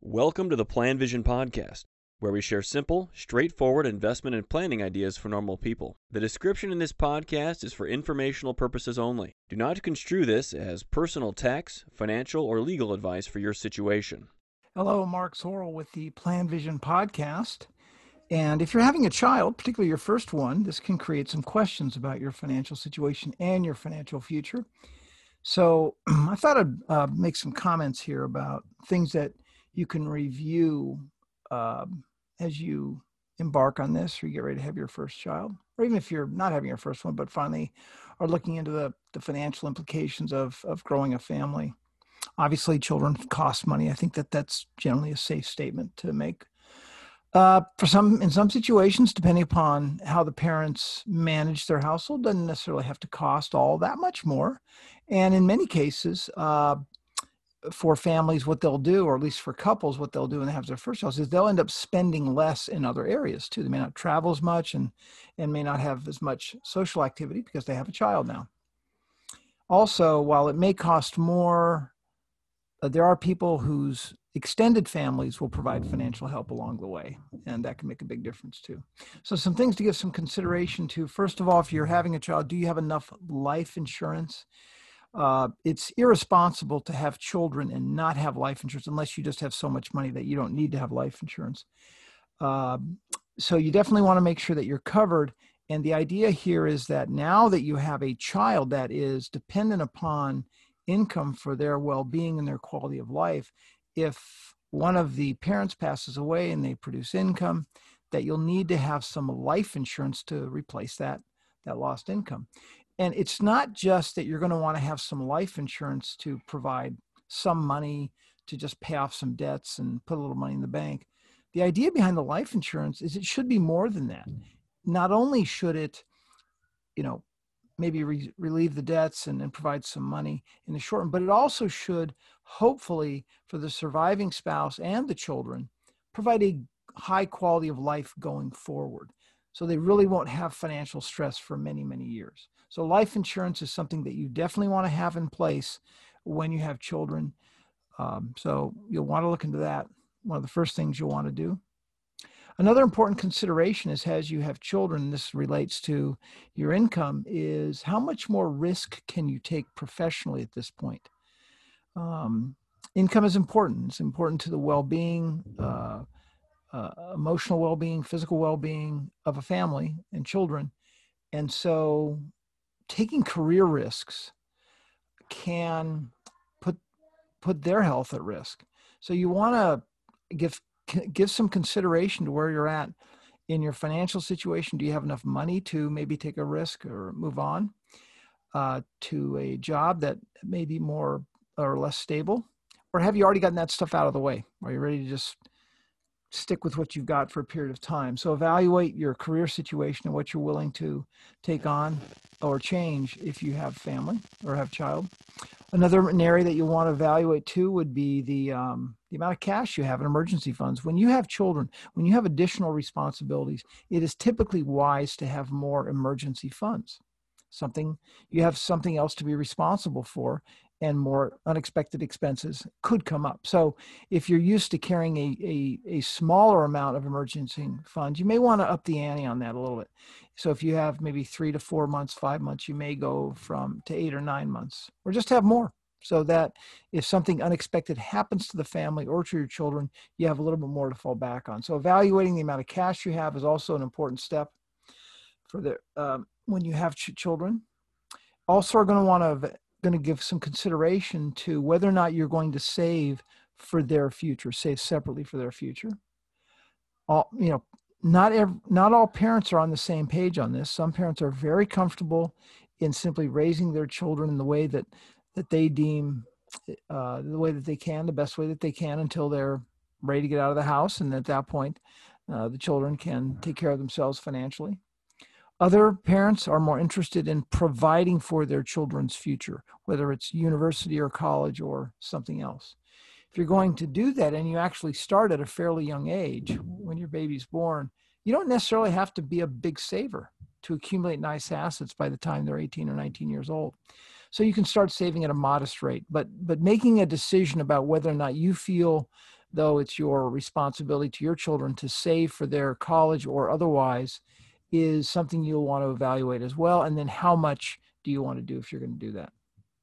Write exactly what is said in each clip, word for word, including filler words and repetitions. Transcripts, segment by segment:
Welcome to the Plan Vision Podcast, where we share simple, straightforward investment and planning ideas for normal people. The description in this podcast is for informational purposes only. Do not construe this as personal tax, financial, or legal advice for your situation. Hello, Mark Zorel with the Plan Vision Podcast. And if you're having a child, particularly your first one, this can create some questions about your financial situation and your financial future. So I thought I'd uh, make some comments here about things that you can review uh, as you embark on this or you get ready to have your first child, or even if you're not having your first one, but finally are looking into the, the financial implications of, of growing a family. Obviously, children cost money. I think that that's generally a safe statement to make. Uh, for some, in some situations, depending upon how the parents manage their household, doesn't necessarily have to cost all that much more. And in many cases, uh, for families, what they'll do, or at least for couples, what they'll do when they have their first house is they'll end up spending less in other areas too. They may not travel as much and, and may not have as much social activity because they have a child now. Also, while it may cost more, uh, there are people whose extended families will provide financial help along the way, and that can make a big difference too. So some things to give some consideration to. First of all, if you're having a child, do you have enough life insurance? Uh, it's irresponsible to have children and not have life insurance unless you just have so much money that you don't need to have life insurance. Uh, so you definitely want to make sure that you're covered. And the idea here is that now that you have a child that is dependent upon income for their well-being and their quality of life, if one of the parents passes away and they produce income, that you'll need to have some life insurance to replace that, that lost income. And it's not just that you're going to want to have some life insurance to provide some money to just pay off some debts and put a little money in the bank. The idea behind the life insurance is it should be more than that. Not only should it, you know, maybe re- relieve the debts and, and provide some money in the short run, but it also should, hopefully, for the surviving spouse and the children, provide a high quality of life going forward. So they really won't have financial stress for many, many years. So life insurance is something that you definitely want to have in place when you have children. Um, so you'll want to look into that. One of the first things you'll want to do. Another important consideration is as you have children, and this relates to your income, is how much more risk can you take professionally at this point? Um, income is important. It's important to the well-being, uh, uh, emotional well-being, physical well-being of a family and children. And so taking career risks can put put their health at risk. So you want to give give some consideration to where you're at in your financial situation. Do you have enough money to maybe take a risk or move on uh, to a job that may be more or less stable? Or have you already gotten that stuff out of the way? Are you ready to just stick with what you've got for a period of time? So evaluate your career situation and what you're willing to take on or change if you have family or have child. Another area that you want to evaluate too would be the um, the amount of cash you have in emergency funds. When you have children, when you have additional responsibilities, it is typically wise to have more emergency funds. Something you have something else to be responsible for, and more unexpected expenses could come up. So if you're used to carrying a, a, a smaller amount of emergency funds, you may want to up the ante on that a little bit. So if you have maybe three to four months, five months, you may go from to eight or nine months, or just have more, so that if something unexpected happens to the family or to your children, you have a little bit more to fall back on. So evaluating the amount of cash you have is also an important step for the um, when you have ch- children. Also, are going to want to going to give some consideration to whether or not you're going to save for their future, save separately for their future. All, you know, not every, not all parents are on the same page on this. Some parents are very comfortable in simply raising their children in the way that, that they deem uh, the way that they can, the best way that they can until they're ready to get out of the house. And at that point, uh, the children can take care of themselves financially. Other parents are more interested in providing for their children's future, whether it's university or college or something else. If you're going to do that and you actually start at a fairly young age, when your baby's born, you don't necessarily have to be a big saver to accumulate nice assets by the time they're eighteen or nineteen years old. So you can start saving at a modest rate, but but making a decision about whether or not you feel though it's your responsibility to your children to save for their college or otherwise, is something you'll want to evaluate as well. And then how much do you want to do if you're going to do that?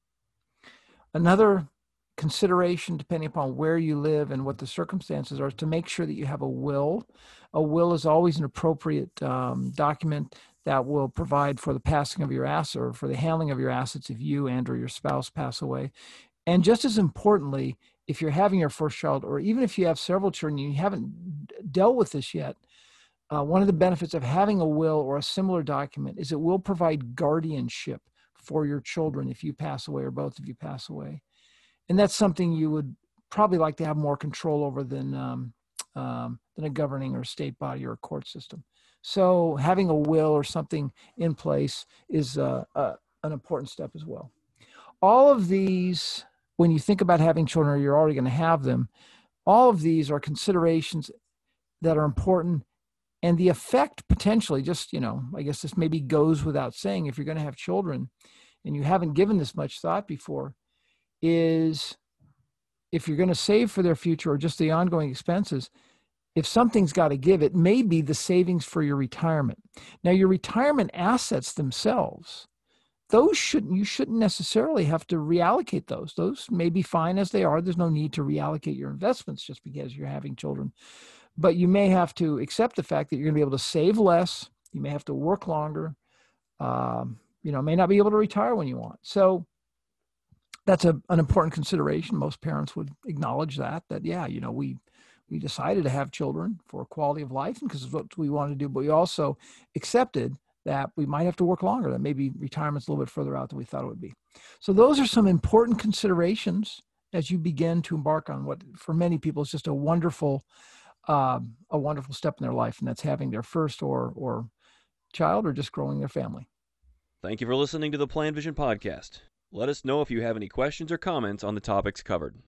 Another consideration, depending upon where you live and what the circumstances are, is to make sure that you have a will. A will is always an appropriate um, document that will provide for the passing of your assets or for the handling of your assets if you and or your spouse pass away. And just as importantly, if you're having your first child, or even if you have several children and you haven't dealt with this yet, uh, one of the benefits of having a will or a similar document is it will provide guardianship for your children if you pass away or both of you pass away. And that's something you would probably like to have more control over than um, um, than a governing or state body or a court system. So having a will or something in place is uh, uh, an important step as well. All of these, when you think about having children or you're already going to have them, all of these are considerations that are important. And the effect potentially, just, you know, I guess this maybe goes without saying, if you're going to have children and you haven't given this much thought before, is if you're going to save for their future or just the ongoing expenses, if something's got to give, it may be the savings for your retirement. Now, your retirement assets themselves, those shouldn't, you shouldn't necessarily have to reallocate those. Those may be fine as they are. There's no need to reallocate your investments just because you're having children. But you may have to accept the fact that you're going to be able to save less. You may have to work longer. Um, you know, may not be able to retire when you want. So that's a, an important consideration. Most parents would acknowledge that, that, yeah, you know, we, we decided to have children for quality of life and because it's what we wanted to do, but we also accepted that we might have to work longer, that maybe retirement's a little bit further out than we thought it would be. So those are some important considerations as you begin to embark on what for many people is just a wonderful, um, a wonderful step in their life, and that's having their first or, or child or just growing their family. Thank you for listening to the Plan Vision Podcast. Let us know if you have any questions or comments on the topics covered.